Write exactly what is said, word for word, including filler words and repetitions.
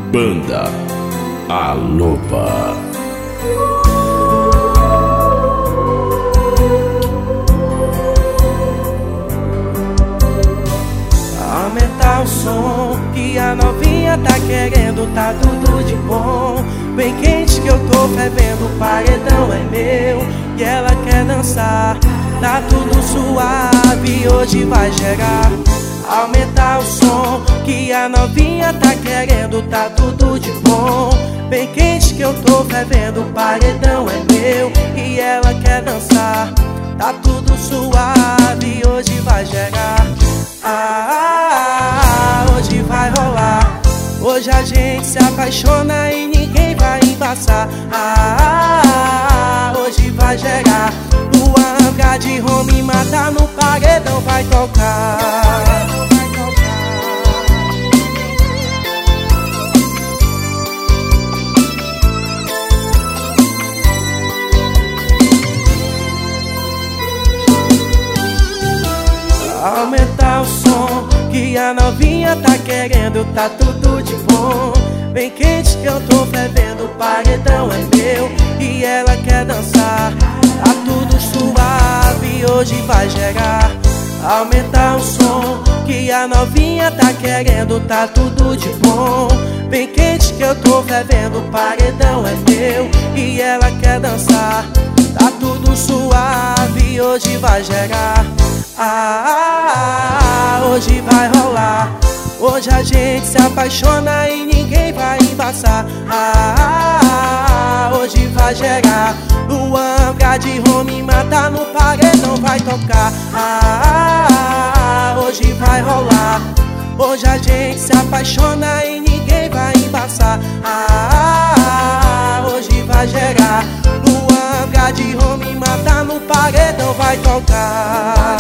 Banda A Loba. Aumenta o som que a novinha tá querendo, tá tudo de bom. Bem quente que eu tô fervendo, o paredão é meu e ela quer dançar. Tá tudo suave, hoje vai gerar. Aumenta o som que a novinha tá querendo, tá tudo de bom. Bem quente que eu tô fervendo, o paredão é meu e ela quer dançar. Tá tudo suave, hoje vai gerar. Ah, hoje vai rolar. Hoje a gente se apaixona e ninguém vai embaçar. Ah, hoje vai gerar. Luan, Andrade, Rome, mata no paredão, vai tocar. Aumenta o som que a novinha tá querendo, tá tudo de bom. Bem quente que eu tô fervendo, o paredão é meu e ela quer dançar. Tá tudo suave, hoje vai gerar. Aumenta o som que a novinha tá querendo, tá tudo de bom. Bem quente que eu tô fervendo, o paredão é meu e ela quer dançar. Tá tudo suave, hoje vai gerar. Ah, hoje vai rolar. Hoje a gente se apaixona e ninguém vai embaçar. Ah, hoje vai gerar. Luan, Andrade, Rome, mata no paredão, vai tocar. Ah, hoje vai rolar. Hoje a gente se apaixona e ninguém vai embaçar. Ah, hoje vai gerar. Luan, Andrade, Rome, mata no paredão, vai tocar.